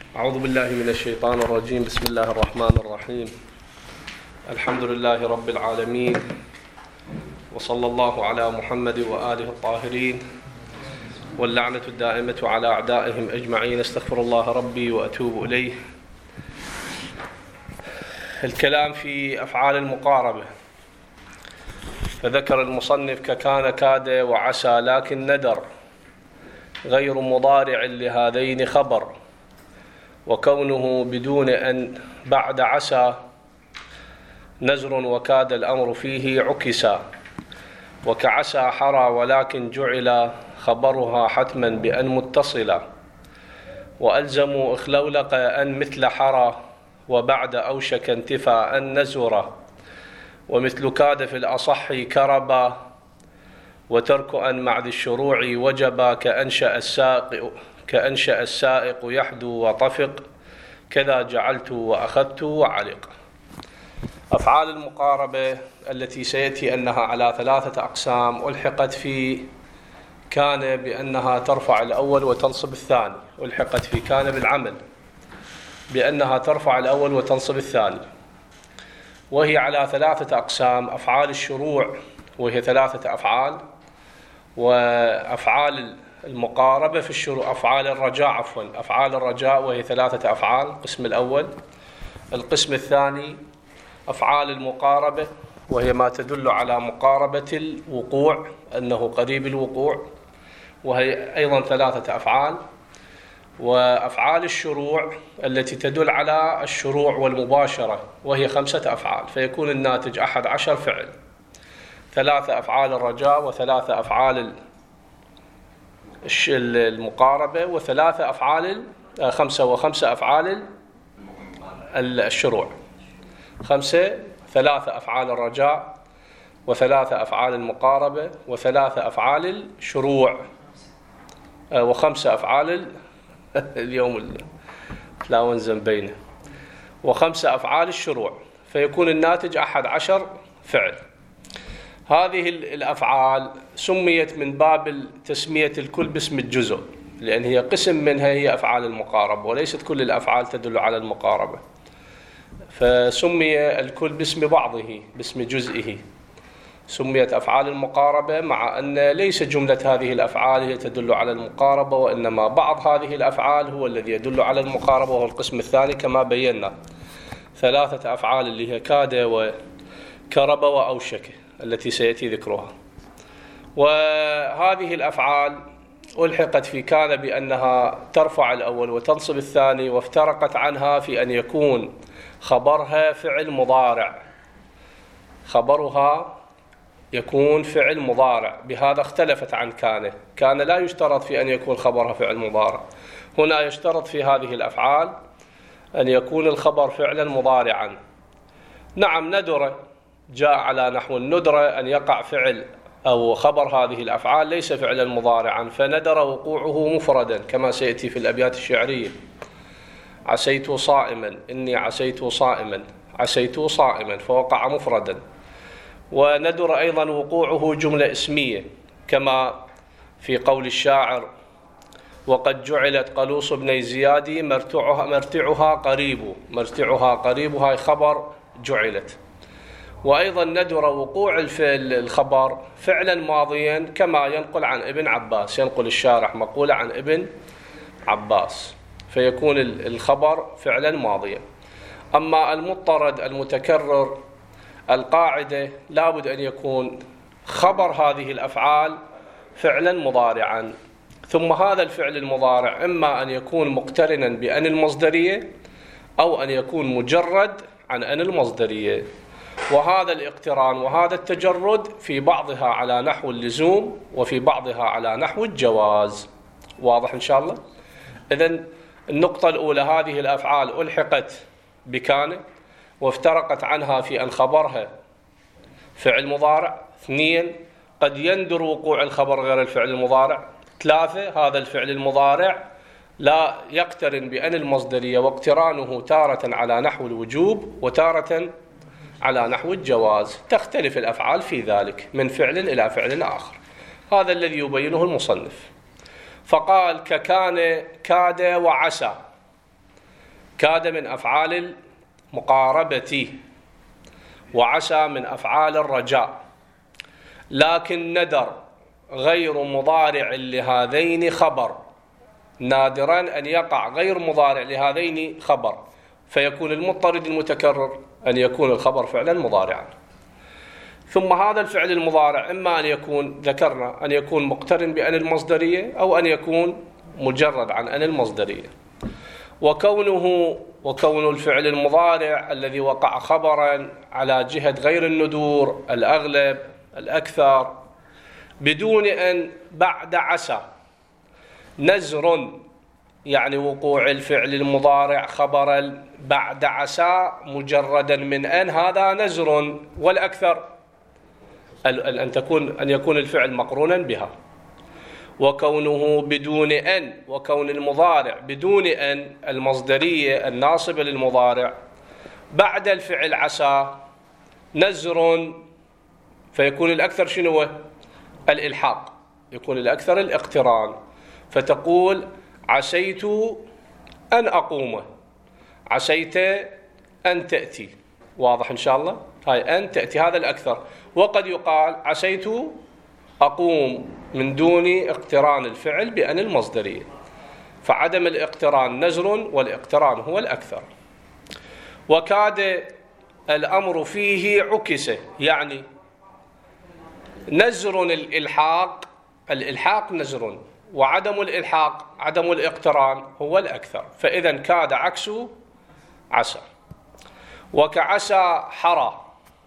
أعوذ بالله من الشيطان الرجيم. بسم الله الرحمن الرحيم. الحمد لله رب العالمين، وصلى الله على محمد وآله الطاهرين، واللعنة الدائمة على أعدائهم أجمعين. استغفر الله ربي وأتوب إليه. الكلام في أفعال المقاربة. فذكر المصنف ككان كاد وعسى، لكن ندر غير مضارع لهذين خبر، وكونه بدون أن بعد عسى نزر، وكاد الأمر فيه عكسا. وكعسى حرى ولكن جعل خبرها حتما بأن متصلا، وألزموا إخلولق أن مثل حرى، وبعد أوشك انتفى أن نزرا. ومثل كاد في الأصح كربا، وترك أن مع ذي الشروع وجبا. كأنشأ السائق يحدو وطفق، كذا جعلت وأخذت وعلق. أفعال المقاربة التي سيأتي أنها على 3 أقسام. ألحقت في كان بأنها ترفع الأول وتنصب الثاني. ألحقت في كان بالعمل بأنها ترفع الأول وتنصب الثاني، وهي على 3 أقسام. أفعال الشروع وهي 3 أفعال، وأفعال المقاربة في الشروع، أفعال الرجاء أفعال الرجاء وهي 3 أفعال. القسم الأول. القسم الثاني أفعال المقاربة، وهي ما تدل على مقاربة الوقوع، أنه قريب الوقوع، وهي أيضا 3 أفعال. وأفعال الشروع التي تدل على الشروع والمباشرة، وهي 5 أفعال، فيكون الناتج 11 فعل. 3 أفعال الرجاء، و3 أفعال المقاربة، و3 أفعال 5 أفعال الشروع. 3 أفعال الرجاء، و3 أفعال المقاربة، و3 أفعال الشروع، و5 أفعال اليوم لا ونزن بينه، و5 أفعال الشروع، فيكون الناتج 11 فعل. هذه الأفعال سميت من باب تسمية الكل باسم الجزء، لأن هي قسم منها هي أفعال المقاربة، وليست كل الأفعال تدل على المقاربة، فسمي الكل باسم بعضه، باسم جزئه. سميت أفعال المقاربة، مع أن ليس جملة هذه الأفعال هي تدل على المقاربة، وإنما بعض هذه الأفعال هو الذي يدل على المقاربة، وهو القسم الثاني كما بينا. 3 أفعال اللي هي كاد وكرب وأوشك التي سيأتي ذكرها. وهذه الأفعال ألحقت في كان بأنها ترفع الأول وتنصب الثاني، وافترقت عنها في أن يكون خبرها فعل مضارع. خبرها يكون فعل مضارع، بهذا اختلفت عن كان لا يشترط في أن يكون خبرها فعل مضارع. هنا يشترط في هذه الأفعال أن يكون الخبر فعلا مضارعا. نعم، ندر جاء على نحو الندرة، أن يقع فعل أو خبر هذه الأفعال ليس فعلا مضارعا، فندر وقوعه مفردا كما سيأتي في الأبيات الشعرية. عسيت صائما، إني عسيت صائما، عسيت صائما، فوقع مفردا. وندر أيضا وقوعه جملة اسمية، كما في قول الشاعر: وقد جعلت قلوص بني زياد مرتعها قريب. مرتعها قريب، هاي خبر جعلت. وأيضا ندر وقوع الخبر فعلا ماضيا، كما ينقل عن ابن عباس، ينقل الشارح مقولة عن ابن عباس، فيكون الخبر فعلا ماضيا. أما المضطرد المتكرر، القاعدة لابد أن يكون خبر هذه الأفعال فعلا مضارعا، ثم هذا الفعل المضارع إما أن يكون مقترنا بأن المصدرية، أو أن يكون مجرد عن أن المصدرية. وهذا الاقتران وهذا التجرد في بعضها على نحو اللزوم، وفي بعضها على نحو الجواز. واضح إن شاء الله؟ إذن النقطة الأولى، هذه الأفعال ألحقت بكان، وافترقت عنها في أن خبرها فعل مضارع. 2، قد يندر وقوع الخبر غير الفعل المضارع. 3، هذا الفعل المضارع لا يقترن بأن المصدرية، واقترانه تارة على نحو الوجوب وتارة على نحو الجواز، تختلف الأفعال في ذلك من فعل إلى فعل آخر. هذا الذي يبينه المصنف. فقال ككان كاد وعسى. كاد من أفعال المقاربة، وعسى من أفعال الرجاء، لكن ندر غير مضارع لهذين خبر، نادرا أن يقع غير مضارع لهذين خبر، فيكون المضطرد المتكرر أن يكون الخبر فعلا مضارعا. ثم هذا الفعل المضارع إما أن يكون ذكرنا أن يكون مقترن بأن المصدرية، أو أن يكون مجرد عن أن المصدرية. وكون الفعل المضارع الذي وقع خبرا على جهة غير الندور، الأغلب الأكثر، بدون أن بعد عسى نزر، يعني وقوع الفعل المضارع خبرا بعد عسى مجردا من أن، هذا نزر. والأكثر أن يكون الفعل مقرونا بها. وكونه بدون أن، وكون المضارع بدون أن المصدرية الناصبة للمضارع بعد الفعل عسى نزر، فيكون الأكثر شنو؟ الإلحاق، يكون الأكثر الاقتران. فتقول عسيت أن أقوم، عسيت أن تأتي. واضح إن شاء الله؟ هاي أن تأتي هذا الأكثر. وقد يقال عسيت أقوم من دون اقتران الفعل بأن المصدرية، فعدم الاقتران نزر، والاقتران هو الأكثر. وكاد الأمر فيه عكس، يعني نزر الإلحاق نزر، وعدم الإلحاق عدم الاقتران هو الأكثر. فإذا كاد عكس عسى. وكعسى حرى،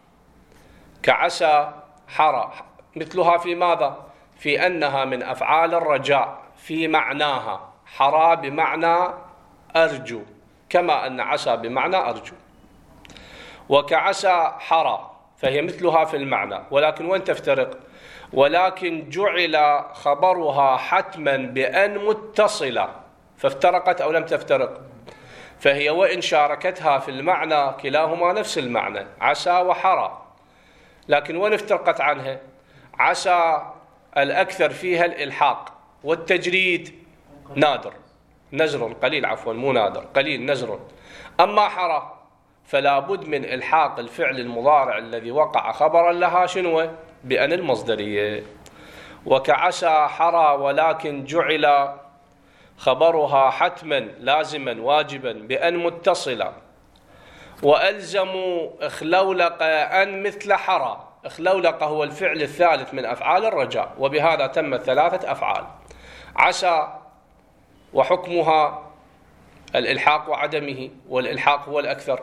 كعسى حرى مثلها في ماذا؟ في أنها من أفعال الرجاء في معناها، حرى بمعنى أرجو، كما أن عسى بمعنى أرجو. وكعسى حرى فهي مثلها في المعنى، ولكن وين تفترق؟ ولكن جعل خبرها حتما بأن متصلة، فافترقت أو لم تفترق؟ فهي وإن شاركتها في المعنى كلاهما نفس المعنى، عسى وحرى، لكن وين افترقت عنها؟ عسى الأكثر فيها الإلحاق، والتجريد نادر، نزر قليل، عفوا مو نادر، قليل نزر. أما حرى فلا بد من إلحاق الفعل المضارع الذي وقع خبرا لها شنو؟ بأن المصدرية. وكعسى حرى ولكن جعل خبرها حتما لازما واجبا بأن متصلا. وألزموا اخلولق أن مثل حرى، اخلولق هو الفعل الثالث من أفعال الرجاء، وبهذا تمت 3 أفعال. عسى وحكمها الإلحاق وعدمه، والإلحاق هو الأكثر.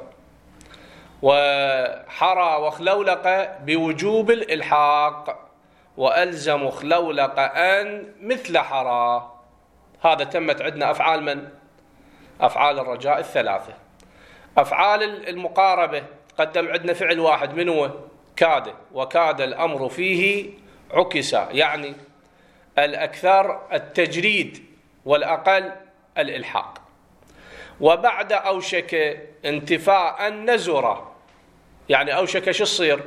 وحرى وخلولق بوجوب الإلحاق، وألزم خلولق أن مثل حرى. هذا تمت عندنا أفعال من؟ أفعال الرجاء 3. أفعال المقاربة قدم عندنا فعل واحد، من هو؟ كاد. وكاد الأمر فيه عكس، يعني الأكثر التجريد والأقل الإلحاق. وبعد أوشك انتفاء النزرة، يعني أوشك شو الصير؟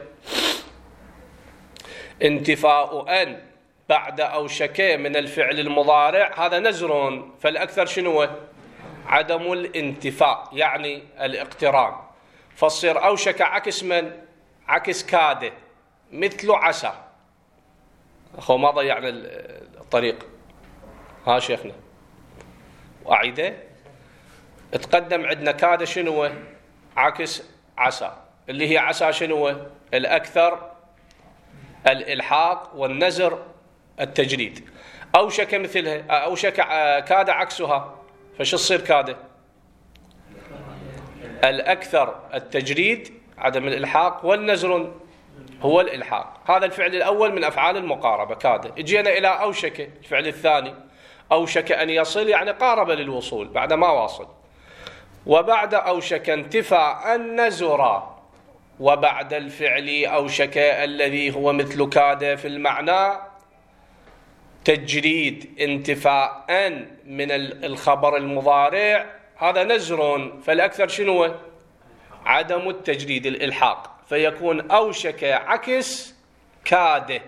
انتفاء أن بعد أوشك من الفعل المضارع هذا نزر، فالأكثر شنو؟ عدم الانتفاء، يعني الاقتران. فالصير أوشك عكس من؟ عكس كاد، مثل عسى. أخو ما ضيعنا الطريق، ها شيخنا وأعيده. تقدم عندنا كاد شنو؟ عكس عسى، اللي هي عسى شنو؟ الأكثر الإلحاق، والنزر التجريد. أوشك مثلها، أوشك كاد عكسها، فش تصير كاد؟ الأكثر التجريد عدم الإلحاق، والنزر هو الإلحاق. هذا الفعل الأول من أفعال المقاربة كاد. اجينا إلى أوشك الفعل الثاني، أوشك أن يصل، يعني قارب للوصول بعد ما واصل. وبعد أوشك انتفى النزر، وبعد الفعل أوشك الذي هو مثل كاد في المعنى تجريد انتفاء من الخبر المضارع، هذا نزر، فالأكثر شنو؟ عدم التجريد الإلحاق، فيكون أوشك عكس كاد،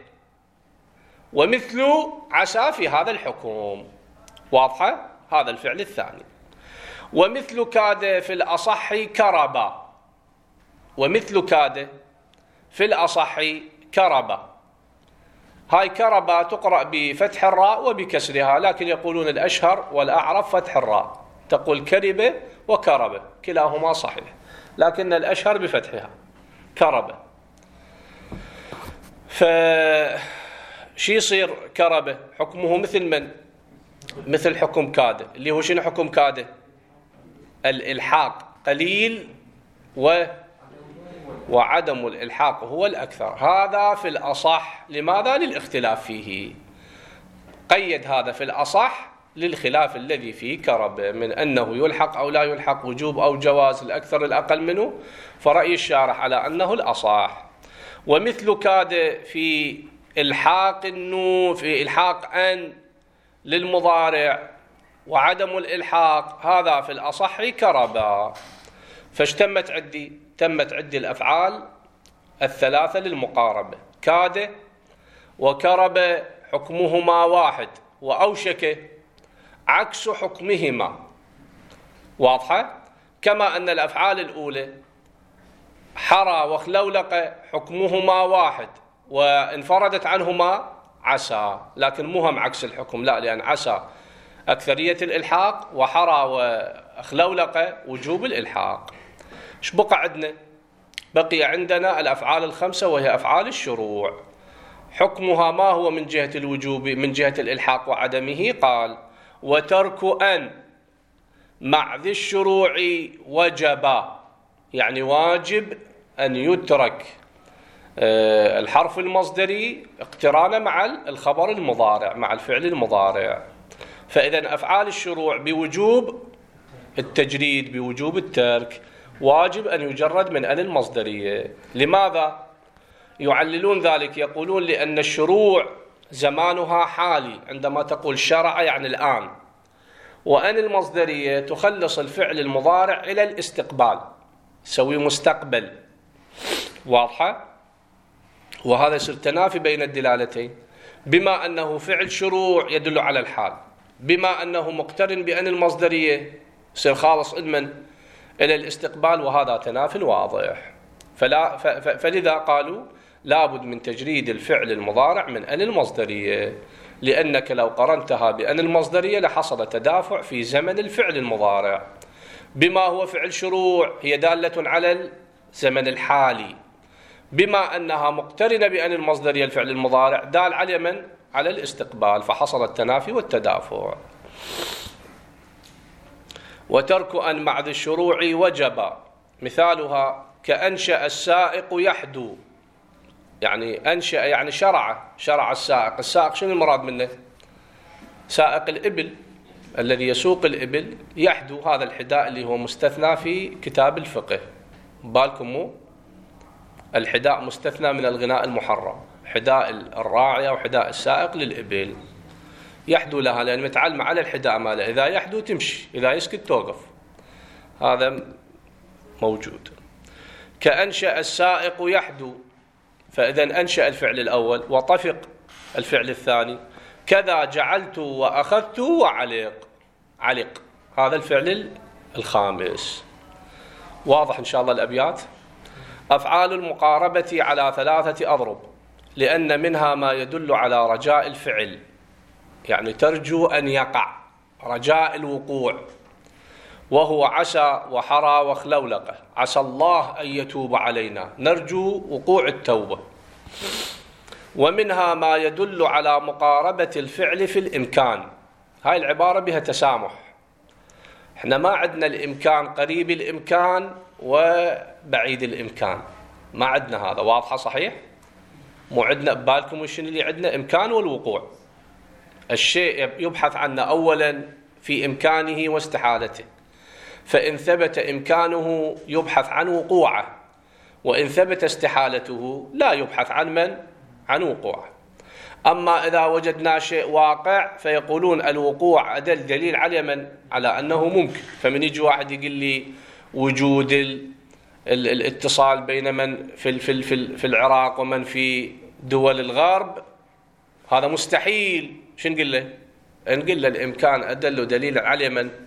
ومثل عسى في هذا الحكم. واضحة؟ هذا الفعل الثاني. ومثل كاد في الأصح كربا. ومثل كاد في الأصح كربا. هاي كربا تقرأ بفتح الراء وبكسرها، لكن يقولون الأشهر والأعرف فتح الراء، تقول كربة وكربة كلاهما صحيح، لكن الأشهر بفتحها كربة. فشي يصير كربة حكمه مثل من؟ مثل حكم كاد، اللي هو شنو حكم كاد؟ الإلحاق قليل وعدم الإلحاق هو الأكثر. هذا في الأصح. لماذا؟ للاختلاف فيه. قيد هذا في الأصح للخلاف الذي فيه كربة، من أنه يلحق أو لا يلحق، وجوب أو جواز، الأكثر الأقل منه، فرأي الشارح على أنه الأصح. ومثل كاد في إلحاق النون، في إلحاق أن للمضارع وعدم الإلحاق، هذا في الأصح كربا. فاشتمت عندي؟ تمت عندي الأفعال الثلاثة للمقاربة، كاد وكرب حكمهما واحد، وأوشك عكس حكمهما. واضحة؟ كما أن الأفعال الأولى حرى وخلولق حكمهما واحد، وانفردت عنهما عسى، لكن مو هم عكس الحكم، لا، لأن عسى أكثرية الإلحاق، وحرى وخلولق وجوب الإلحاق. ايش بقى عندنا؟ بقي عندنا الأفعال الخمسة، وهي أفعال الشروع. حكمها ما هو من جهة الوجوب، من جهة الإلحاق وعدمه؟ قال: وترك أن مع ذي الشروع وجبا، يعني واجب أن يترك الحرف المصدري اقترانا مع الخبر المضارع، مع الفعل المضارع. فإذا أفعال الشروع بوجوب التجريد، بوجوب الترك، واجب أن يجرد من أن المصدرية. لماذا؟ يعللون ذلك، يقولون لأن الشروع زمانها حالي، عندما تقول شرع يعني الآن، وأن المصدرية تخلص الفعل المضارع إلى الاستقبال، تسوي مستقبل. واضحة؟ وهذا يصير تنافي بين الدلالتين، بما أنه فعل شروع يدل على الحال، بما أنه مقترن بأن المصدرية يصير خالص إدمن إلى الاستقبال، وهذا تنافي واضح. فلذا قالوا لابد من تجريد الفعل المضارع من أن المصدرية، لأنك لو قرنتها بأن المصدرية لحصل تدافع في زمن الفعل المضارع. بما هو فعل شروع هي دالة على الزمن الحالي، بما أنها مقترنة بأن المصدرية الفعل المضارع دال على من؟ على الاستقبال، فحصل التنافي والتدافع. وترك أن مع ذي الشروع وجب، مثالها كأنشأ السائق يحدو، يعني أنشأ يعني شرع السائق. السائق شنو المراد منه؟ سائق الإبل الذي يسوق الإبل. يحدو هذا الحداء اللي هو مستثنى في كتاب الفقه، بالكم مو؟ الحداء مستثنى من الغناء المحرم، حداء الراعية وحداء السائق للإبل. يحدو لها لأن متعلمة على الحداء ماله، إذا يحدو تمشي، إذا يسكت توقف، هذا موجود. كأنشأ السائق يحدو، فإذا أنشأ الفعل الأول وطفق الفعل الثاني. كذا جعلت وأخذت علق، هذا الفعل الخامس. واضح إن شاء الله الأبيات. أفعال المقاربة على 3 أضرب، لأن منها ما يدل على رجاء الفعل، يعني ترجو أن يقع، رجاء الوقوع، وهو عسى وحرى وخلولقة. عسى الله أن يتوب علينا، نرجو وقوع التوبة. ومنها ما يدل على مقاربة الفعل في الإمكان، هاي العبارة بها تسامح. احنا ما عندنا الإمكان قريب الإمكان وبعيد الإمكان، ما عندنا هذا. واضحة صحيح؟ مو عندنا ببالكم وش اللي عندنا؟ إمكان والوقوع. الشيء يبحث عنه أولا في إمكانه واستحالته، فإن ثبت إمكانه يبحث عن وقوعه، وإن ثبت استحالته لا يبحث عن وقوعه. أما إذا وجدنا شيء واقع فيقولون الوقوع أدل دليل على أنه ممكن. فمن يجي واحد يقول لي وجود الاتصال بين من في العراق ومن في دول الغرب هذا مستحيل، شو نقول له؟ نقول له الإمكان أدل دليل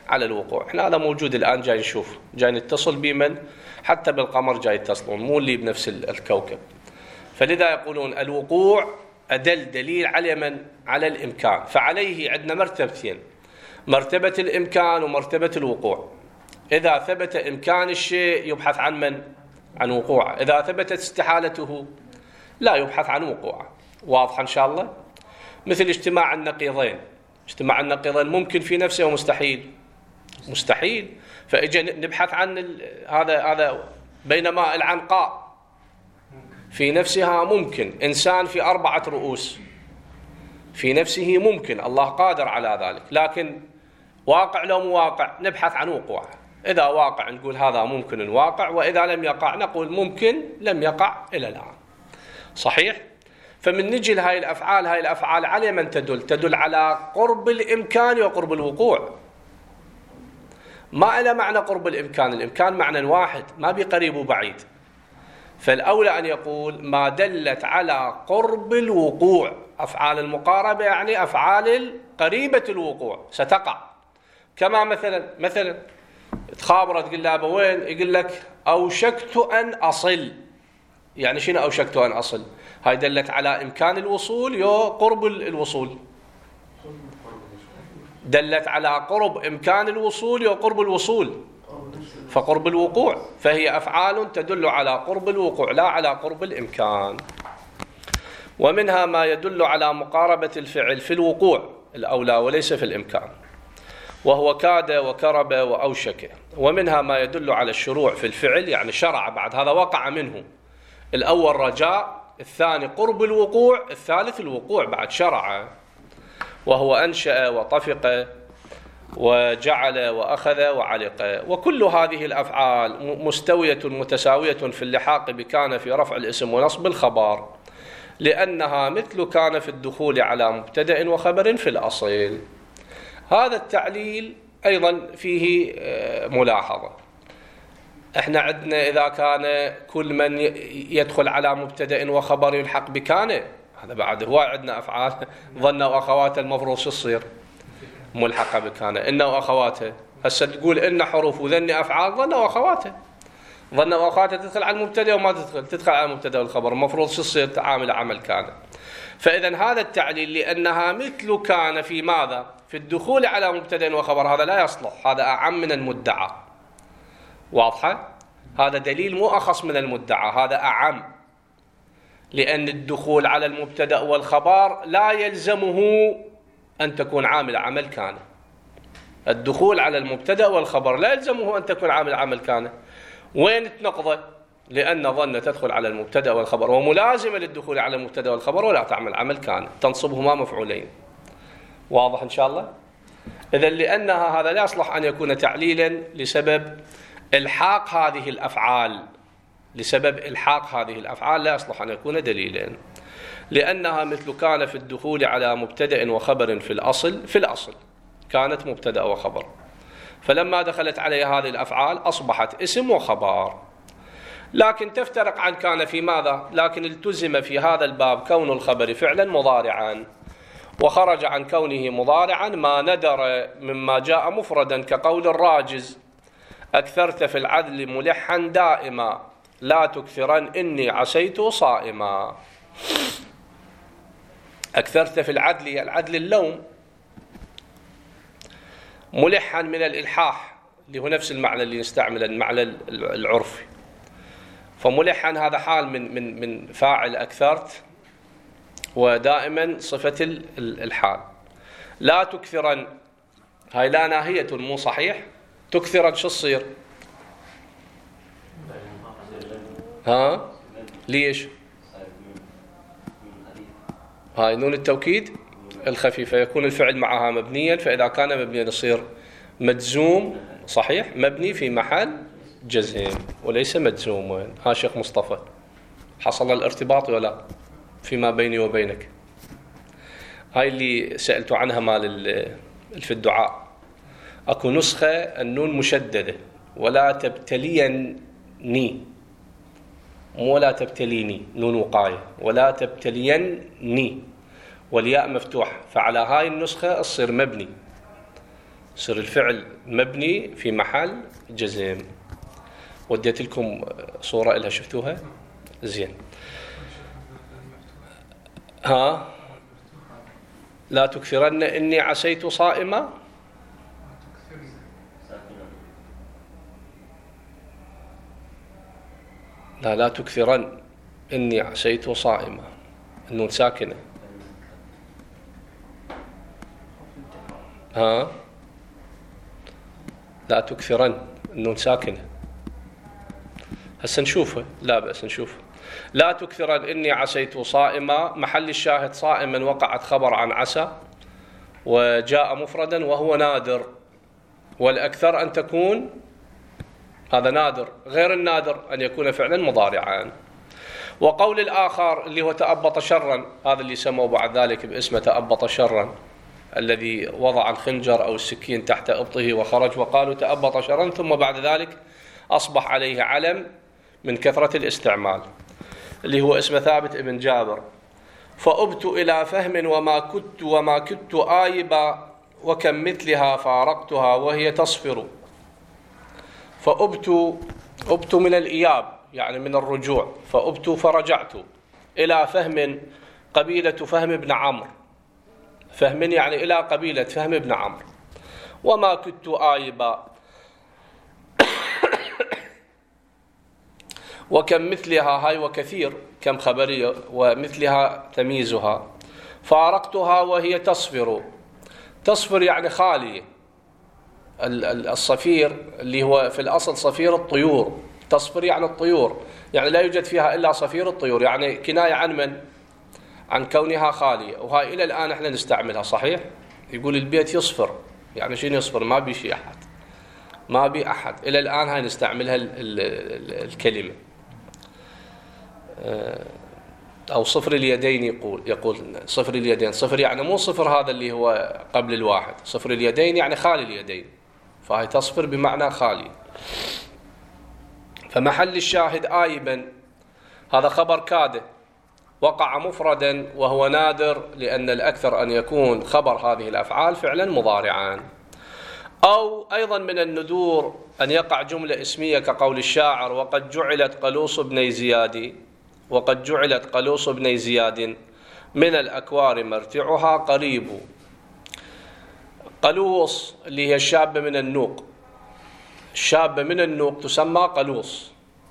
على الوقوع. احنا هذا موجود الآن، جاي نشوف، جاي نتصل بمن، حتى بالقمر جاي يتصلون، مو اللي بنفس الكوكب. فلذا يقولون الوقوع أدل دليل على من؟ على الإمكان. فعليه عندنا مرتبتين، مرتبة الإمكان ومرتبة الوقوع. إذا ثبت إمكان الشيء يبحث عن من؟ عن وقوعه. إذا ثبتت استحالته لا يبحث عن وقوعه. واضح إن شاء الله؟ مثل اجتماع النقيضين. اجتماع النقيضين ممكن في نفسه ومستحيل؟ مستحيل. فإجا نبحث عن هذا. بينما العنقاء في نفسها ممكن، إنسان في 4 رؤوس في نفسه ممكن، الله قادر على ذلك، لكن واقع لو مو واقع نبحث عن وقوعه. إذا واقع نقول هذا ممكن واقع، وإذا لم يقع نقول ممكن لم يقع إلى الآن. صحيح؟ فمن نجي لهاي الأفعال، هاي الأفعال على من تدل؟ تدل على قرب الإمكان وقرب الوقوع. ما إلى معنى قرب الإمكان، الإمكان معنى واحد، ما بقريب وبعيد. فالأولى أن يقول ما دلت على قرب الوقوع. أفعال المقاربة يعني أفعال قريبة الوقوع ستقع. كما مثلا تخابره تقول له أبا وين؟ يقول لك أوشكت أن أصل. يعني شنو أوشكت أن أصل؟ هاي دلت على إمكان الوصول يو قرب الوصول. دلت على قرب إمكان الوصول يو قرب الوصول، فقرب الوقوع. فهي أفعال تدل على قرب الوقوع لا على قرب الإمكان. ومنها ما يدل على مقاربة الفعل في الوقوع الأولى وليس في الإمكان، وهو كاد وكرب وأوشك. ومنها ما يدل على الشروع في الفعل، يعني شرع بعد هذا وقع منه. الأول رجاء، الثاني قرب الوقوع، الثالث الوقوع بعد شرع. وهو أنشأ وطفق وجعل وأخذ وعلق. وكل هذه الأفعال مستوية متساوية في اللحاق بكان في رفع الاسم ونصب الخبر، لأنها مثل كان في الدخول على مبتدأ وخبر في الأصل. هذا التعليل أيضا فيه ملاحظة. احنا عندنا إذا كان كل من يدخل على مبتدأ وخبر يلحق بكان، هذا بعد هواي عندنا أفعال. ظن وأخواته المفروض شو تصير؟ ملحقة بكان. إن وأخواته، هسه تقول إن حروف وذن أفعال ظن وأخواته. ظن وأخواته تدخل على المبتدأ وما تدخل على المبتدأ والخبر، المفروض شو تصير؟ تعامل عمل كان. فإذا هذا التعليل لأنها مثل كان في ماذا؟ في الدخول على مبتدأ وخبر، هذا لا يصلح، هذا أعم من المدعى. واضحة؟ هذا دليل مو أخص من المدعى، هذا أعم، لأن الدخول على المبتدأ والخبر لا يلزمه أن تكون عامل عمل كان. الدخول على المبتدأ والخبر لا يلزمه أن تكون عامل عمل كان. وين تنقضه؟ لأن ظن تدخل على المبتدأ والخبر وملازمة للدخول على المبتدأ والخبر ولا تعمل عمل كان، تنصبهما مفعولين. واضح إن شاء الله؟ إذن لأنها هذا لا يصلح أن يكون تعليلا لسبب إلحاق هذه الأفعال، لسبب إلحاق هذه الأفعال لا يصلح أن يكون دليلا، لأنها مثل كان في الدخول على مبتدأ وخبر في الأصل كانت مبتدأ وخبر، فلما دخلت عليها هذه الأفعال أصبحت اسم وخبر. لكن تفترق عن كان في ماذا؟ لكن التزم في هذا الباب كون الخبر فعلا مضارعا، وخرج عن كونه مضارعا ما ندر مما جاء مفردا، كقول الراجز أكثرت في العدل ملحا دائما لا تكثرن إني عسيت صائما. أكثرت في العدل، العدل اللوم، ملحا من الإلحاح اللي هو نفس المعنى اللي نستعمل المعنى العرفي. فملحا هذا حال من فاعل أكثرت، ودائما صفة الحال. لا تكثرن، هاي لا ناهية مو صحيح. تكثرن شو تصير؟ ها؟ ليش؟ هاي نون التوكيد الخفيفة يكون الفعل معها مبنيا، فإذا كان مبنيا يصير مجزوم. صحيح، مبني في محل جزم وليس مجزوم. وين؟ ها شيخ مصطفى، حصل الارتباط ولا فيما بيني وبينك؟ هاي اللي سألت عنها مال في الدعاء. أكو نسخة النون مشددة، ولا تبتليني، ولا تبتليني، نون وقاية، ولا تبتليني، والياء مفتوح، فعلى هاي النسخة تصير مبني. يصير الفعل مبني في محل جزم. وديت لكم صورة لها شفتوها؟ زين. ها لا تكثرن إني عسيت صائما. لا تكثرن إني عسيت صائما، النون ساكنة. ها لا تكثرن النون ساكنة. هسه نشوفه، لا بأس نشوفه. لا تكثرن إني عسيت صائما، محل الشاهد صائما وقعت خبر عن عسى وجاء مفردا وهو نادر، والأكثر أن تكون هذا نادر، غير النادر أن يكون فعلا مضارعا. وقول الآخر اللي هو تأبط شرا، هذا اللي سموا بعد ذلك باسمه تأبط شرا، الذي وضع الخنجر أو السكين تحت إبطه وخرج، وقالوا تأبط شرا، ثم بعد ذلك أصبح عليه علم من كثرة الاستعمال، اللي هو اسم ثابت ابن جابر. فأبت إلى فهم وما كدت آيبا، وكم مثلها فارقتها وهي تصفر. فأبت من الإياب يعني من الرجوع، فأبت فرجعت إلى فهم قبيلة فهم بن عمرو، فهم يعني إلى قبيلة فهم بن عمرو. وما كدت آيبا وكم مثلها، هاي وكثير كم خبرية، ومثلها تمييزها. فارقتها وهي تصفر، تصفر يعني خالية. الصفير اللي هو في الأصل صفير الطيور، تصفر يعني الطيور، يعني لا يوجد فيها إلا صفير الطيور، يعني كناية عن من؟ عن كونها خالية. وهاي إلى الآن احنا نستعملها صحيح. يقول البيت يصفر، يعني شنو يصفر؟ ما بي شيء أحد، ما بي أحد. إلى الآن هاي نستعملها الكلمة. أو صفر اليدين، يقول صفر اليدين. صفر يعني مو صفر هذا اللي هو قبل الواحد، صفر اليدين يعني خالي اليدين، فهي تصفر بمعنى خالي. فمحل الشاهد آيبا، هذا خبر كاد وقع مفردا وهو نادر، لأن الأكثر أن يكون خبر هذه الأفعال فعلا مضارعان. أو أيضا من الندور أن يقع جملة اسمية كقول الشاعر وقد جعلت قلوص بني زياد، وقد جعلت قلوص بني زياد من الأكوار مرتعها قريب. قلوص اللي هي الشابة من النوق، الشابة من النوق تسمى قلوص.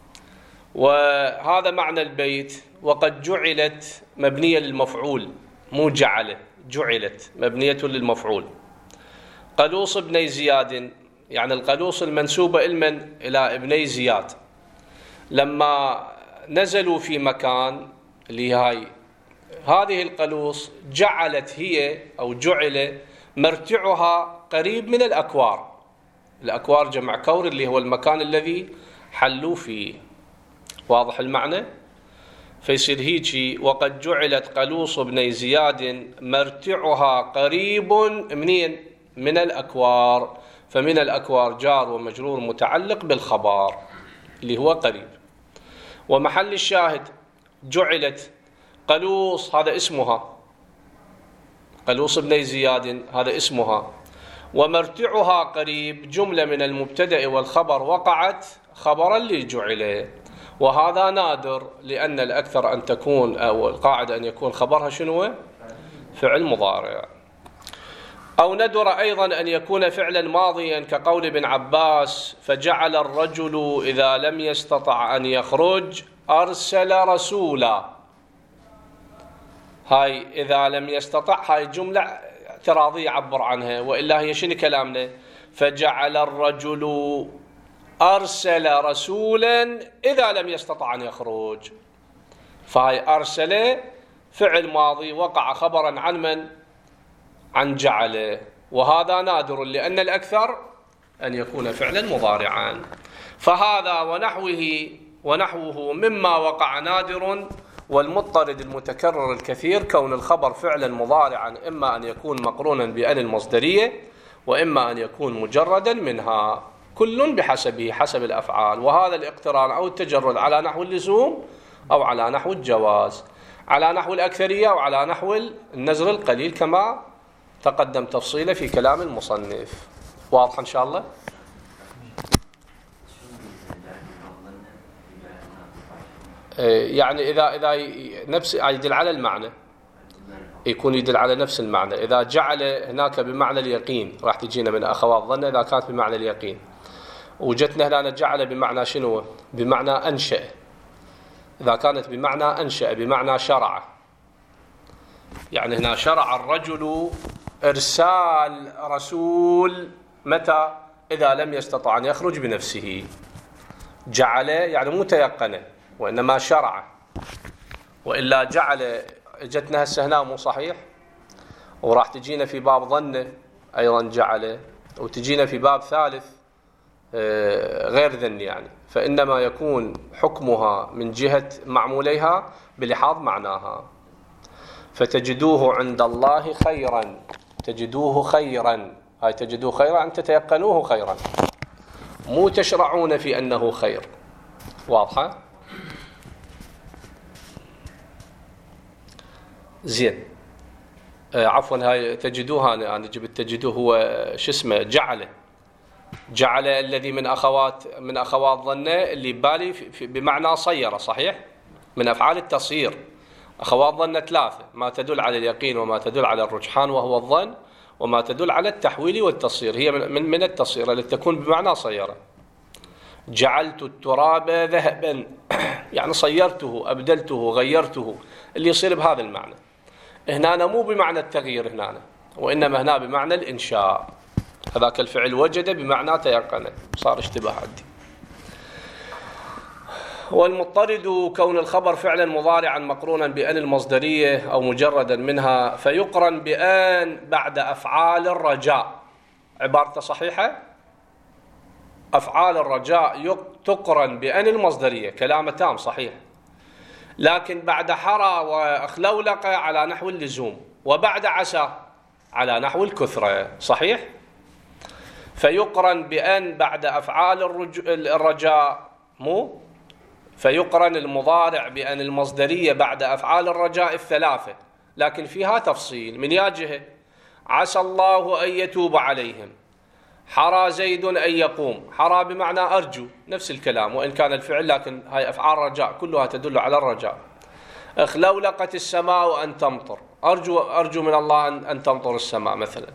وهذا معنى البيت. وقد جعلت مبنية للمفعول، مو جعل، جعلت مبنية للمفعول. قلوص بني زياد يعني القلوص المنسوبة إلى ابني زياد، لما نزلوا في مكان اللي هذه القلوص جعلت هي أو جعل مرتعها قريب من الأكوار. الأكوار جمع كور اللي هو المكان الذي حلوا فيه. واضح المعنى؟ فيصير هيجي وقد جعلت قلوص بني زياد مرتعها قريب منين؟ من الأكوار. فمن الأكوار جار ومجرور متعلق بالخبر اللي هو قريب. ومحل الشاهد جعلت قلوص، هذا اسمها، قلوص بني زياد هذا اسمها. ومرتعها قريب جملة من المبتدأ والخبر وقعت خبرا لجعل، وهذا نادر، لأن الأكثر أن تكون أو القاعدة أن يكون خبرها شنو؟ فعل مضارع. أو ندر أيضا أن يكون فعلا ماضيا كقول ابن عباس فجعل الرجل إذا لم يستطع أن يخرج أرسل رسولا. هاي إذا لم يستطع هاي جملة اعتراضية عبر عنها، وإلا هي شنو كلامنا؟ فجعل الرجل أرسل رسولا إذا لم يستطع أن يخرج. فهي أرسل فعل ماضي وقع خبرا عن من؟ عن جعله، وهذا نادر لأن الأكثر أن يكون فعلا مضارعا. فهذا ونحوه مما وقع نادر. والمضطرد المتكرر الكثير كون الخبر فعلا مضارعا إما أن يكون مقرونا بأن المصدرية، وإما أن يكون مجردا منها، كل بحسبه حسب الأفعال. وهذا الاقتران أو التجرد على نحو اللزوم أو على نحو الجواز، على نحو الأكثرية أو على نحو النزر القليل كما تقدم تفصيله في كلام المصنف. واضح إن شاء الله؟ يعني إذا نفس يدل على المعنى، يكون يدل على نفس المعنى. إذا جعل هناك بمعنى اليقين راح تجينا من أخوات ظن إذا كانت بمعنى اليقين، وجتنا هنا جعل بمعنى شنو؟ بمعنى أنشأ. إذا كانت بمعنى أنشأ بمعنى شرع، يعني هنا شرع الرجل إرسال رسول متى؟ إذا لم يستطع أن يخرج بنفسه. جعل يعني مو تيقن وإنما شرع، وإلا جعل جتنا هسه هنا مو صحيح، وراح تجينا في باب ظن أيضا جعل، وتجينا في باب ثالث غير ذن يعني، فإنما يكون حكمها من جهة معموليها بلحاظ معناها. فتجدوه عند الله خيرا، تجدوه خيرا، هاي تجدوه خيرا أن تتيقنوه خيرا، مو تشرعون في أنه خير. واضحة؟ زين. عفوا هاي تجدوها، أنا جبت تجدوه هو شو اسمه جعل الذي من أخوات ظن اللي بالي بمعنى صير، صحيح؟ من أفعال التصير. أخوات ظن ثلاثة: ما تدل على اليقين، وما تدل على الرجحان وهو الظن، وما تدل على التحويل والتصير. هي من التصير التي تكون بمعنى صيرة. جعلت التراب ذهبا يعني صيرته، أبدلته، غيرته، اللي يصير بهذا المعنى. هنا مو بمعنى التغيير هنا، وإنما هنا بمعنى الإنشاء. هذاك الفعل وجد بمعنى تيقن، صار اشتباه عندي. والمضطرد كون الخبر فعلا مضارعا مقرونا بأن المصدرية أو مجردا منها، فيقرن بأن بعد أفعال الرجاء. عبارته صحيحة؟ أفعال الرجاء تقرن بأن المصدرية، كلام تام صحيح، لكن بعد حرى وأخلولق على نحو اللزوم، وبعد عسى على نحو الكثرة، صحيح؟ فيقرن بأن بعد أفعال الرجاء مو، فيقرن المضارع بأن المصدرية بعد أفعال الرجاء الثلاثة، لكن فيها تفصيل. من جهة: عسى الله أن يتوب عليهم، حرى زيد أن يقوم. حرى بمعنى أرجو، نفس الكلام وإن كان الفعل، لكن هاي أفعال رجاء كلها تدل على الرجاء. اخلولقت السماء أن تمطر، أرجو من الله أن تمطر السماء مثلا.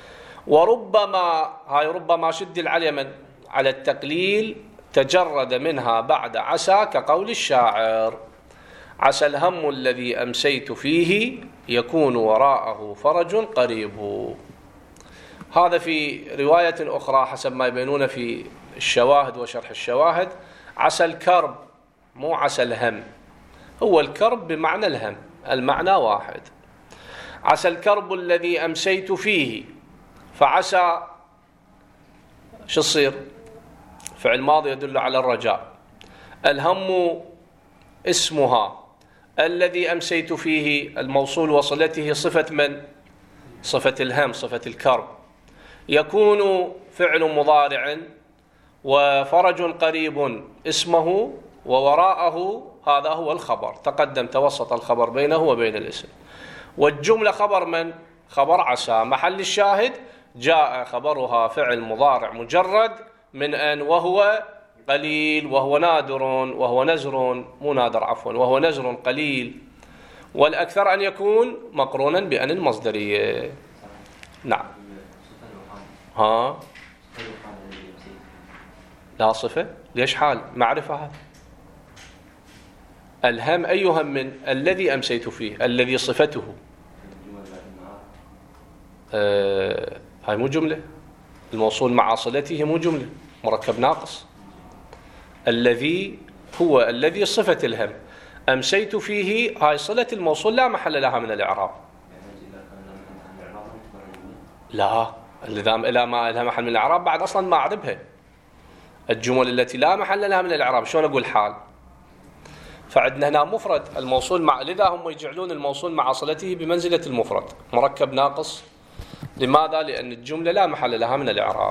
وربما، هاي ربما شد العلم على التقليل، تجرد منها بعد عسى، كقول الشاعر: عسى الهم الذي أمسيت فيه يكون وراءه فرج قريب. هذا في رواية أخرى حسب ما يبينون في الشواهد وشرح الشواهد: عسى الكرب، مو عسى الهم. هو الكرب بمعنى الهم، المعنى واحد. عسى الكرب الذي أمسيت فيه، فعسى شو تصير؟ فعل ماضي يدل على الرجاء. الهم اسمها، الذي أمسيت فيه الموصول وصلته صفة من؟ صفة الهم، صفة الكرب. يكون فعل مضارع، وفرج قريب اسمه، ووراءه هذا هو الخبر، تقدم توسط الخبر بينه وبين الاسم. والجملة خبر من؟ خبر عسى. محل الشاهد: جاء خبرها فعل مضارع مجرد من أن، وهو قليل، وهو نادر، وهو نزر، مو نادر عفوا، وهو نزر قليل. والأكثر أن يكون مقرونا بأن المصدرية. نعم. ها؟ لا صفة؟ ليش حال؟ معرفة هذا. الهم أي هم؟ من الذي أمسيت فيه، الذي صفته. هاي مو جملة، الموصول مع صلته مو جملة، مركب ناقص. الذي هو الذي صفة الهم، أمسيت فيه هاي صلة الموصول لا محل لها من الإعراب. لا، إذا ما لها محل من الإعراب بعد أصلا ما أعربها. الجمل التي لا محل لها من الإعراب شلون أقول حال؟ فعندنا هنا مفرد الموصول مع، لذا هم يجعلون الموصول مع صلته بمنزلة المفرد، مركب ناقص. لماذا؟ لأن الجملة لا محل لها من الإعراب.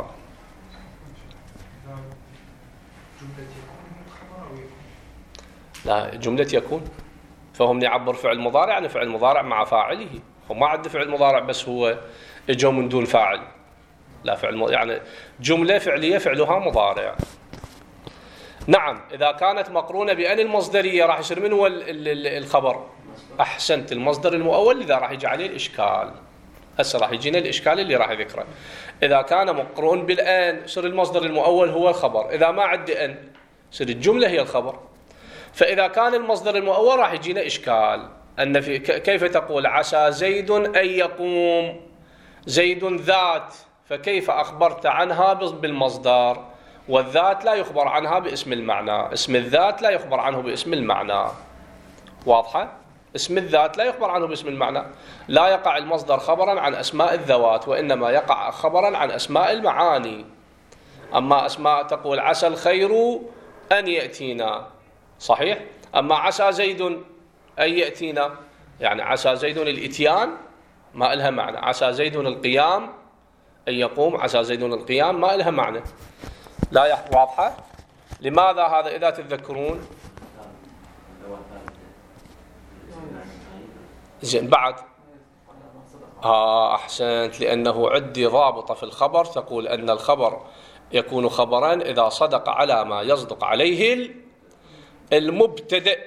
لا، جملة يكون، فهم يعبر فعل مضارع عن فعل مضارع مع فاعله، وما عد فعل مضارع بس هو اجوا من دون فاعل، لا فعل يعني جملة فعلية فعلها مضارع. نعم إذا كانت مقرونة بأن المصدرية راح يصير من هو الخبر؟ أحسنت، المصدر المؤول، لذا راح يجي عليه الإشكال. هسه راح يجينا الإشكال اللي راح يذكره. إذا كان مقرون بالأن يصير المصدر المؤول هو الخبر، إذا ما عندي أن يصير الجملة هي الخبر. فإذا كان المصدر المؤول راح يجينا إشكال، أن في كيف تقول عسى زيد أن يقوم، زيد ذات، فكيف أخبرت عنها بالمصدر؟ والذات لا يخبر عنها باسم المعنى، اسم الذات لا يخبر عنه باسم المعنى. واضحة؟ اسم الذات لا يخبر عنه باسم المعنى. لا يقع المصدر خبرا عن أسماء الذوات، وإنما يقع خبرا عن أسماء المعاني. أما أسماء تقول عسى الخير أن يأتينا، صحيح؟ أما عسى زيد أن يأتينا، يعني عسى زيد الإتيان ما إلها معنى. عسى زيد القيام أن يقوم، عسى زيد القيام ما إلها معنى. لا واضحة؟ لماذا هذا؟ إذا تتذكرون زين بعد أحسنت، لأنه عندي ضابطة في الخبر تقول أن الخبر يكون خبرا إذا صدق على ما يصدق عليه المبتدئ،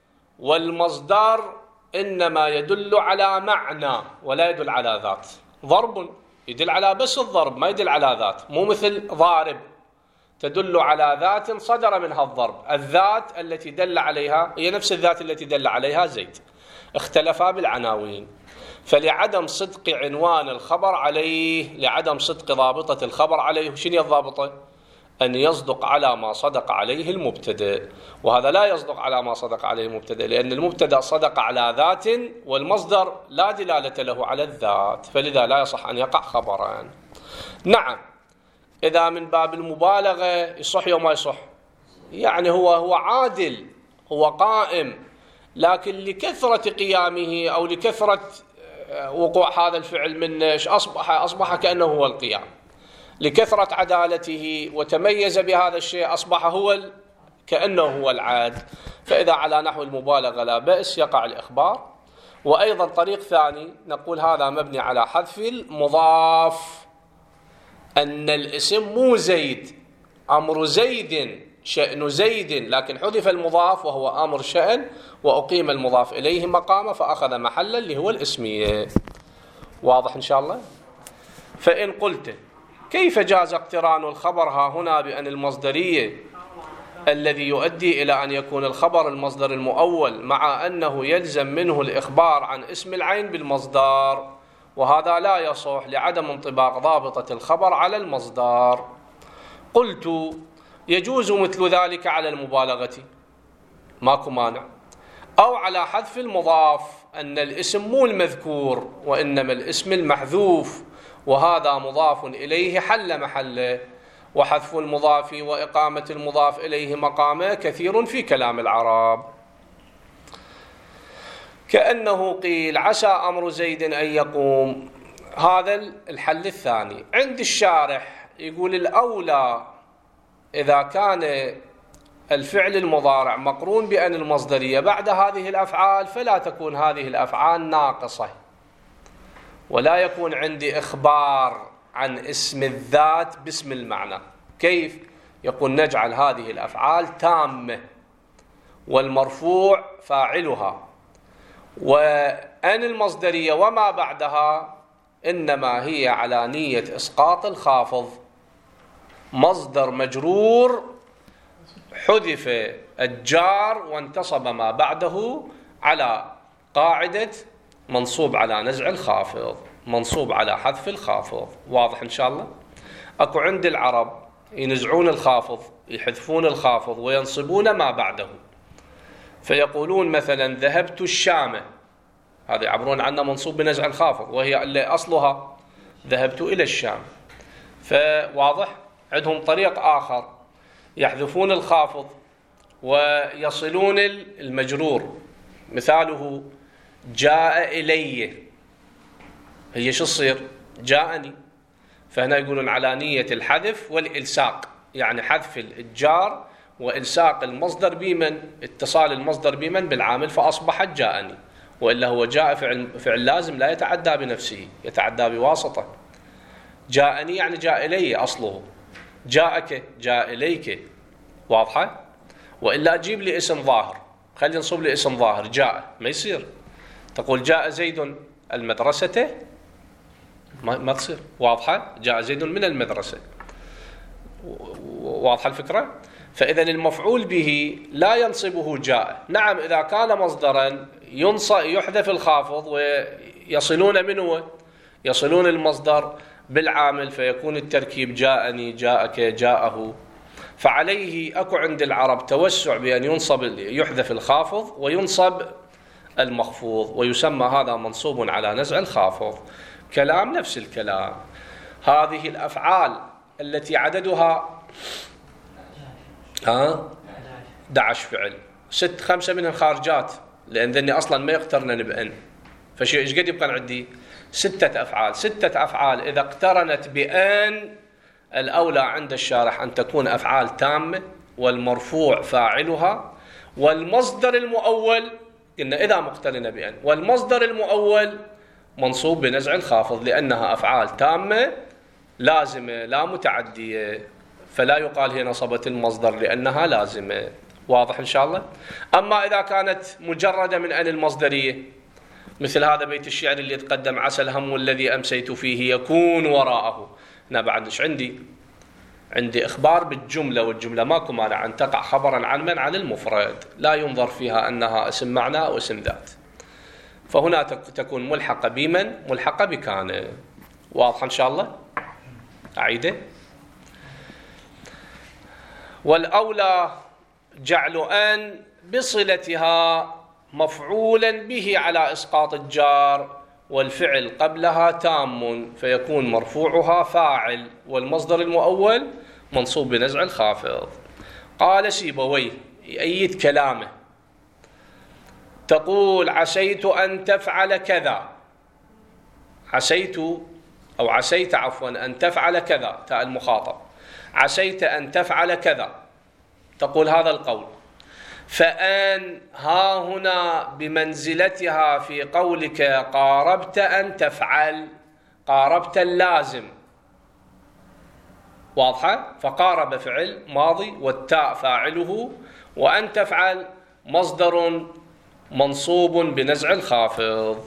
والمصدر إنما يدل على معنى ولا يدل على ذات. ضرب يدل على بس الضرب، ما يدل على ذات، مو مثل ضارب تدل على ذات صدر منها الضرب. الذات التي دل عليها هي نفس الذات التي دل عليها زيد، اختلفا بالعناوين. فلعدم صدق عنوان الخبر عليه، لعدم صدق ضابطة الخبر عليه، شنو الضابطة؟ أن يصدق على ما صدق عليه المبتدئ، وهذا لا يصدق على ما صدق عليه المبتدئ، لأن المبتدأ صدق على ذات والمصدر لا دلالة له على الذات، فلذا لا يصح أن يقع خبرا. نعم إذا من باب المبالغة يصح وما يصح، يعني هو عادل، هو قائم، لكن لكثرة قيامه أو لكثرة وقوع هذا الفعل منه أصبح كأنه هو القيام، لكثرة عدالته وتميز بهذا الشيء أصبح هو كأنه هو العاد. فإذا على نحو المبالغة لا بأس يقع الإخبار. وأيضا طريق ثاني نقول هذا مبني على حذف المضاف، أن الاسم مو زيد، أمر زيد، شأن زيد، لكن حذف المضاف وهو أمر شأن، وأقيم المضاف إليه مقامه فأخذ محلا اللي هو الاسمية. واضح إن شاء الله؟ فإن قلت كيف جاز اقتران الخبر ها هنا بأن المصدرية الذي يؤدي إلى أن يكون الخبر المصدر المؤول، مع أنه يلزم منه الإخبار عن اسم العين بالمصدر، وهذا لا يصح لعدم انطباق ضابطة الخبر على المصدر. قلت يجوز مثل ذلك على المبالغة، ماكو مانع، أو على حذف المضاف، أن الاسم مو المذكور وإنما الاسم المحذوف، وهذا مضاف إليه حل محله، وحذف المضاف وإقامة المضاف إليه مقامه كثير في كلام العرب. كأنه قيل عسى أمر زيد أن يقوم، هذا الحل الثاني. عند الشارح يقول الأولى إذا كان الفعل المضارع مقرون بأن المصدرية بعد هذه الأفعال فلا تكون هذه الأفعال ناقصة، ولا يكون عندي إخبار عن اسم الذات باسم المعنى. كيف؟ يقول نجعل هذه الأفعال تامة، والمرفوع فاعلها، وأن المصدرية وما بعدها إنما هي على نية إسقاط الخافض، مصدر مجرور حذف الجار وانتصب ما بعده على قاعدة منصوب على نزع الخافض، منصوب على حذف الخافض. واضح إن شاء الله؟ أكو عند العرب ينزعون الخافض، يحذفون الخافض وينصبون ما بعده، فيقولون مثلا ذهبت الشام، هذا يعبرون عنه منصوب بنزع الخافض، وهي اللي أصلها ذهبت إلى الشام. فواضح؟ عندهم طريق آخر يحذفون الخافض ويصلون المجرور، مثاله جاء إلي، هي شو تصير؟ جاءني. فهنا يقولون على نية الحذف والإلساق، يعني حذف الجار وإلساق المصدر بمن، اتصال المصدر بمن بالعامل، فأصبحت جاءني. وإلا هو جاء فعل لازم لا يتعدى بنفسه، يتعدى بواسطة. جاءني يعني جاء إلي أصله، جاءك جاء إليك، واضحة؟ وإلا أجيب لي اسم ظاهر، خلي نصب لي اسم ظاهر جاء، ما يصير. تقول جاء زيد المدرسة، ما تصير، واضحة؟ جاء زيد من المدرسة، واضحة الفكرة؟ فإذا المفعول به لا ينصبه جاء. نعم إذا كان مصدرا يحذف الخافض ويصلون منه، يصلون المصدر بالعامل، فيكون التركيب جاءني جاءك جاءه. فعليه أكو عند العرب توسع بأن يحذف الخافض وينصب المخفوض، ويسمى هذا منصوب على نزع الخافض. كلام نفس الكلام. هذه الأفعال التي عددها 11 فعل، 5 منها خارجات، لأن ذني أصلا ما يقترنن بأن، فشي إيش قد يبقى عندي 6 أفعال. 6 أفعال إذا اقترنت بأن، الأولى عند الشارح أن تكون أفعال تامة، والمرفوع فاعلها، والمصدر المؤول قلنا إذا مقترنة بأن، والمصدر المؤول منصوب بنزع الخافض، لأنها أفعال تامة لازمة لا متعدية، فلا يقال هي نصبت المصدر لأنها لازمة. واضح إن شاء الله؟ أما إذا كانت مجردة من أن المصدرية، مثل هذا بيت الشعر اللي يتقدم: عسى الهم الذي أمسيت فيه يكون وراءه. هنا بعد إيش عندي إخبار بالجملة، والجملة ماكو مانع أن تقع خبرا عن من؟ عن المفرد، لا ينظر فيها أنها اسم معنى أو اسم ذات. فهنا تكون ملحقة بمن؟ ملحقة بكان. واضح إن شاء الله؟ أعيده. والأولى جعل أن بصلتها مفعولا به على إسقاط الجار، والفعل قبلها تام، فيكون مرفوعها فاعل، والمصدر المؤول منصوب بنزع الخافض. قال سيبويه يؤيد كلامه، تقول: عسيت أن تفعل كذا، عسيت أن تفعل كذا، تاء المخاطب، عسيت أن تفعل كذا، تقول هذا القول. فأن ها هنا بمنزلتها في قولك قاربت أن تفعل، قاربت اللازم، واضحة؟ فقارب فعل ماضي، والتاء فاعله، وأن تفعل مصدر منصوب بنزع الخافض.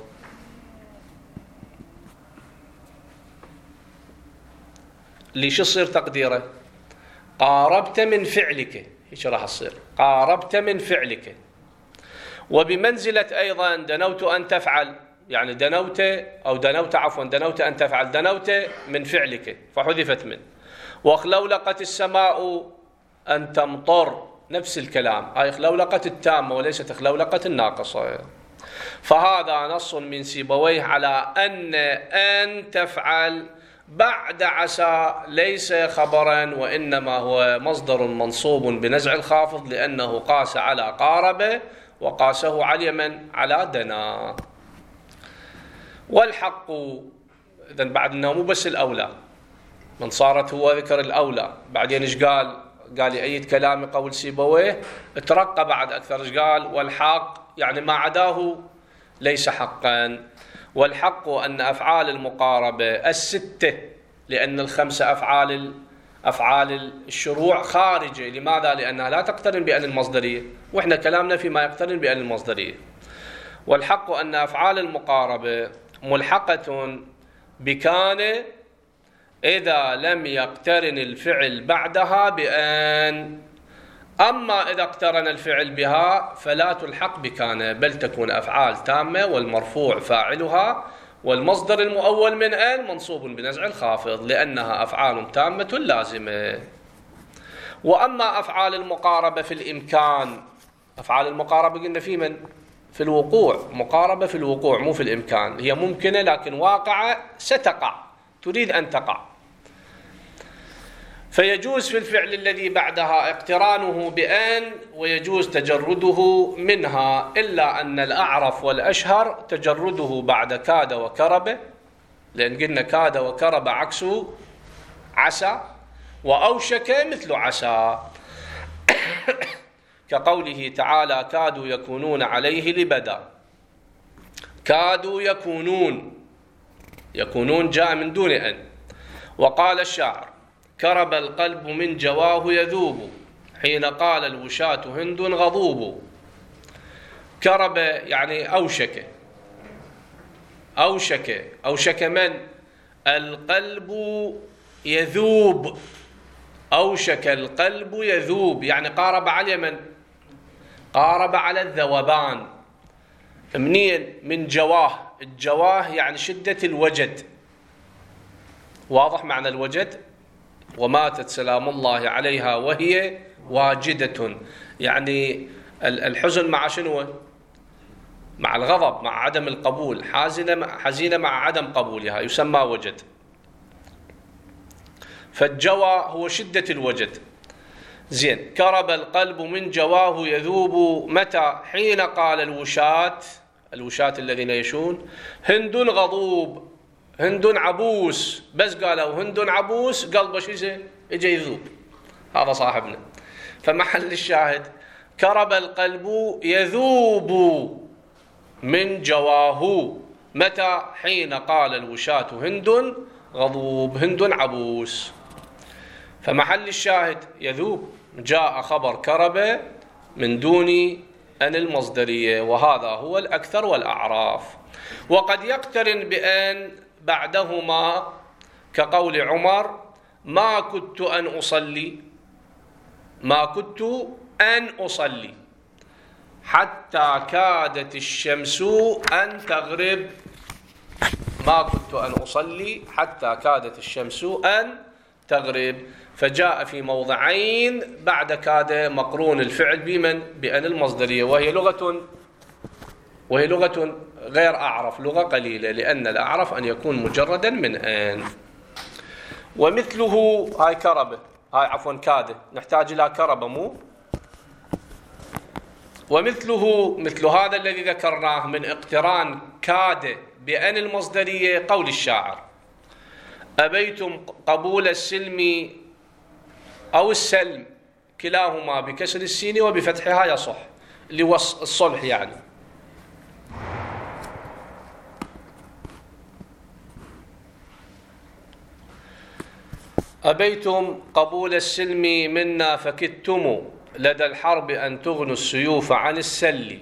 ليش يصير تقديره؟ قاربت من فعلك، هيك راح تصير، قاربت من فعلك. وبمنزلة أيضا دنوت أن تفعل، يعني دنوت أن تفعل، دنوت من فعلك فحذفت من. وخلولقت السماء أن تمطر، نفس الكلام، هاي خلولقت التامة وليست خلولقت الناقصة. فهذا نص من سيبويه على أن تفعل بعد عسى ليس خبرا، وإنما هو مصدر منصوب بنزع الخافض، لأنه قاس على قارب، وقاسه على من؟ على دنا. والحق إذن بعد أنه مو بس الأولى، من صارت هو ذكر الأولى، بعدين إيش قال يأيد كلام قول سيبويه، ترقى بعد أكثر، إيش قال؟ والحق يعني ما عداه ليس حقا. والحق أن أفعال المقاربة 6، لأن ال5 أفعال الشروع خارجة. لماذا؟ لأنها لا تقترن بأن المصدرية، وإحنا كلامنا فيما يقترن بأن المصدرية. والحق أن أفعال المقاربة ملحقة بكان إذا لم يقترن الفعل بعدها بأن. أما إذا اقترن الفعل بها فلا تلحق بكان، بل تكون أفعال تامة، والمرفوع فاعلها، والمصدر المؤول من أن منصوب بنزع الخافض، لأنها أفعال تامة لازمة. وأما أفعال المقاربة في الإمكان، أفعال المقاربة قلنا في الوقوع، مقاربة في الوقوع مو في الإمكان، هي ممكنة لكن واقعة، ستقع، تريد أن تقع. فيجوز في الفعل الذي بعدها اقترانه بأن، ويجوز تجرده منها، إلا أن الأعرف والأشهر تجرده بعد كاد وكرب، لأن قلنا كاد وكرب عكس عسى، وأوشك مثل عسى، كقوله تعالى: كادوا يكونون عليه لبدا. كادوا يكونون جاء من دون أن، وقال الشاعر: كرب القلب من جواه يذوب، حين قال الوشاة هند غضوب. كرب يعني أوشك، أوشك من؟ القلب يذوب، أوشك القلب يذوب، يعني قارب على من؟ قارب على الذوبان. منين؟ من جواه. الجواه يعني شدة الوجد، واضح معنى الوجد؟ وماتت سلام الله عليها وهي واجدة، يعني الحزن مع شنو؟ مع الغضب، مع عدم القبول، حزينة مع عدم قبولها، يسمى وجد. فالجوى هو شدة الوجد. زين. كرب القلب من جواه يذوب، متى؟ حين قال الوشاة الذين يشون هند غضوب، هند عبوس، بس قالوا هند عبوس قلبه شو يجي يذوب. هذا صاحبنا. فمحل الشاهد كرب القلب يذوب من جواه، متى؟ حين قال الوشاة هند غضوب، هند عبوس. فمحل الشاهد يذوب، جاء خبر كرب من دون أن المصدرية، وهذا هو الأكثر والأعراف. وقد يقترن بأن بعدهما، كقول عمر: ما كنت أن أصلي حتى كادت الشمس أن تغرب. ما كنت أن أصلي حتى كادت الشمس أن تغرب. فجاء في موضعين بعد كاد مقرون الفعل بمن؟ بأن المصدرية، وهي لغة غير أعرف، لغة قليلة، لأن الأعرف أن يكون مجردا من أن. ومثله هاي كربة، هاي عفوا كادة، نحتاج إلى كربة مو. ومثله مثل هذا الذي ذكرناه من اقتران كاد بأن المصدرية قول الشاعر: أبيتم قبول السلم أو السلم، كلاهما بكسر السين وبفتحها يصح، اللي هو الصلح يعني. أبيتم قبول السلم منا فكدتم، لدى الحرب أن تغنوا السيوف عن السل.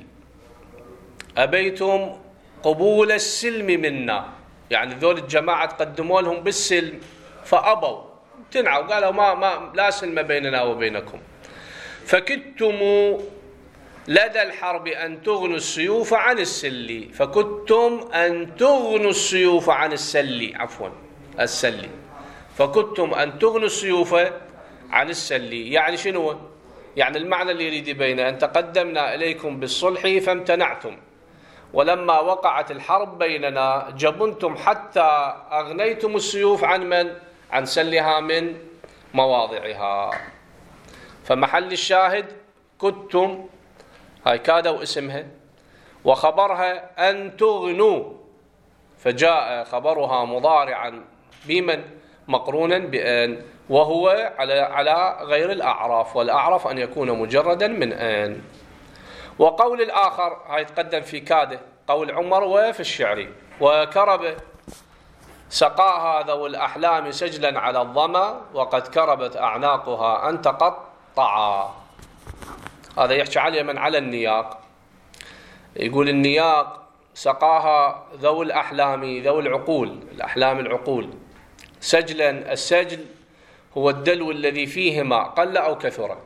أبيتم قبول السلم منا، يعني ذول الجماعة تقدموا لهم بالسلم فأبوا، امتنعوا، قالوا ما لا سلم بيننا وبينكم. فكدتم لدى الحرب أن تغنوا السيوف عن السل، فكدتم أن تغنوا السيوف عن السل، عفوا السل، فكدتم أن تغنوا السيوف عن السل. يعني شنو؟ يعني المعنى اللي يريد يبينه أن تقدمنا إليكم بالصلح فامتنعتم، ولما وقعت الحرب بيننا جبنتم حتى أغنيتم السيوف عن من؟ عن سلها من مواضعها. فمحل الشاهد كدتم، هاي كادوا اسمها، وخبرها أن تغنوا، فجاء خبرها مضارعا بمن؟ مقرونا بأن، وهو على غير الأعراف، والأعرف أن يكون مجردا من أن. وقول الآخر هاي تقدم في كاده، قول عمر وفي الشعري: وكرب سقاها ذو الأحلام سجلا على الظما، وقد كربت أعناقها أن تقطعا. هذا يحكي عليه من على النياق، يقول النياق سقاها ذو الأحلام، ذو العقول، الأحلام العقول، سجلا، السجل هو الدلو الذي فيه ماء قل أو كثر.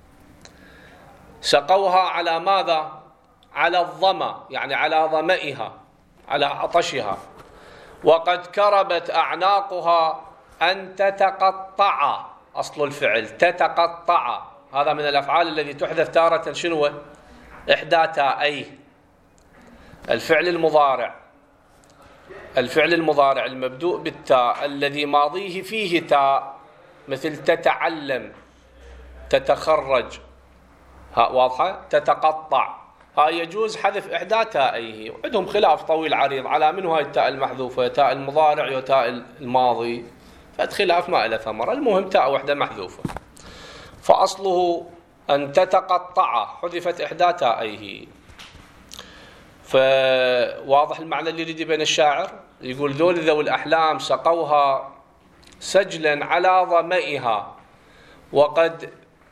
سقوها على ماذا؟ على الظما، يعني على ظمئها، على عطشها. وقد كربت أعناقها أن تتقطع، أصل الفعل تتقطع، هذا من الأفعال التي تحدث تارة شنو؟ إحدى تائيه. الفعل المضارع المبدوء بالتاء الذي ماضيه فيه تاء، مثل تتعلم، تتخرج، ها واضحة؟ تتقطع، هاي يجوز حذف إحدى تائيه. وعندهم خلاف طويل عريض على منه هاي التاء المحذوفة، تاء المضارع وتاء الماضي، فخلاف ما إلى ثمرة. المهم تاء واحدة محذوفة، فأصله أن تتقطع، حذفت إحدى تائيه. فواضح المعنى اللي يريد بين الشاعر، يقول ذول ذوي الأحلام سقوها سجلا على ظمئها وقد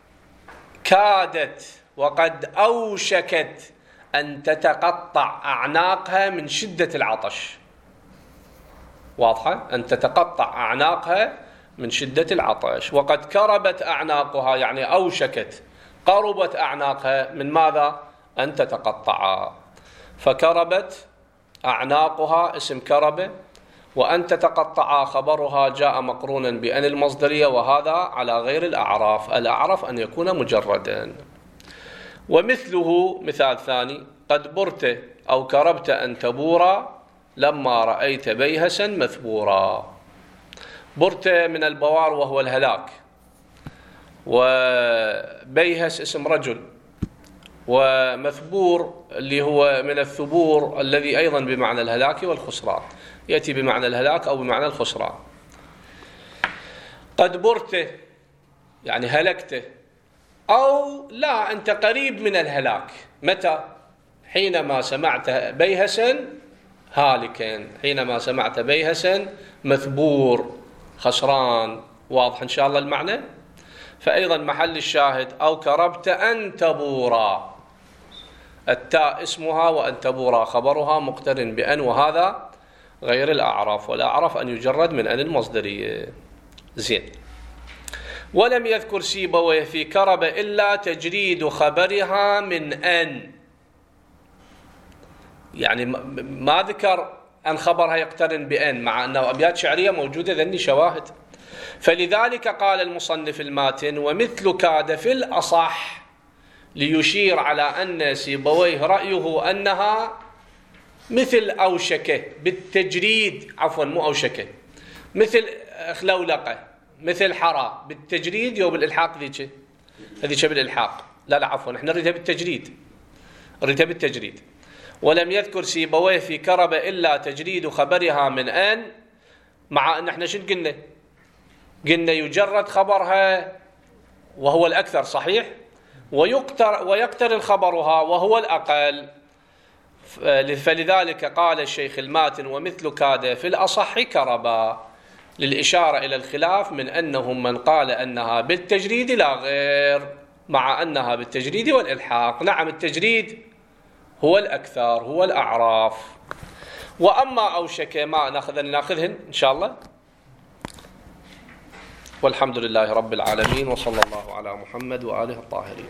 كادت وقد أوشكت أن تتقطع أعناقها من شدة العطش. واضحة؟ أن تتقطع أعناقها من شدة العطش. وقد كربت أعناقها يعني أوشكت، قربت أعناقها من ماذا؟ أن تتقطع. فكربت أعناقها اسم كربة، وأن تتقطع خبرها جاء مقرونا بأن المصدرية، وهذا على غير الأعراف. الأعرف أن يكون مجردا. ومثله مثال ثاني: قد برت أو كربت أن تبورا لما رأيت بيهسا مثبورا. برت من البوار وهو الهلاك، وبيهس اسم رجل، ومثبور اللي هو من الثبور الذي أيضا بمعنى الهلاك والخسران، يأتي بمعنى الهلاك أو بمعنى الخسران. قد برت يعني هلكت، أو لا أنت قريب من الهلاك. متى؟ حينما سمعت بيهسا هالكا، حينما سمعت بيهسا مثبور خسران. واضح إن شاء الله المعنى؟ فأيضا محل الشاهد: أو كربت أن تبورا، التاء اسمها وأن تبورا خبرها مقترن بأن، وهذا غير الأعراف. والأعراف أن يجرد من أن المصدرية. زين. ولم يذكر سيبويه في كرب إلا تجريد خبرها من أن، يعني ما ذكر أن خبرها يقترن بأن، مع أنه أبيات شعرية موجودة ذني شواهد. فلذلك قال المصنف الماتن: ومثل كاد في الأصح، ليشير على أن سيبويه رأيه أنها مثل أوشكة بالتجريد، عفوا مو أوشكة، مثل خلولقة، مثل حرى بالتجريد يو بالإلحاق. هذيك بالإلحاق، لا عفوا، احنا نريدها بالتجريد، نريدها بالتجريد. ولم يذكر سيبويه في كرب إلا تجريد خبرها من أن، مع أن احنا شن قلنا يجرد خبرها وهو الأكثر صحيح، ويقترن خبرها وهو الأقل. فلذلك قال الشيخ الماتن: ومثل كاد في الأصح كربا، للإشارة إلى الخلاف من أنهم من قال أنها بالتجريد لا غير، مع أنها بالتجريد والإلحاق. نعم التجريد هو الأكثر، هو الأعراف. وأما أوشك ما ناخذهن إن شاء الله. والحمد لله رب العالمين، وصلى الله على محمد وآله الطاهرين.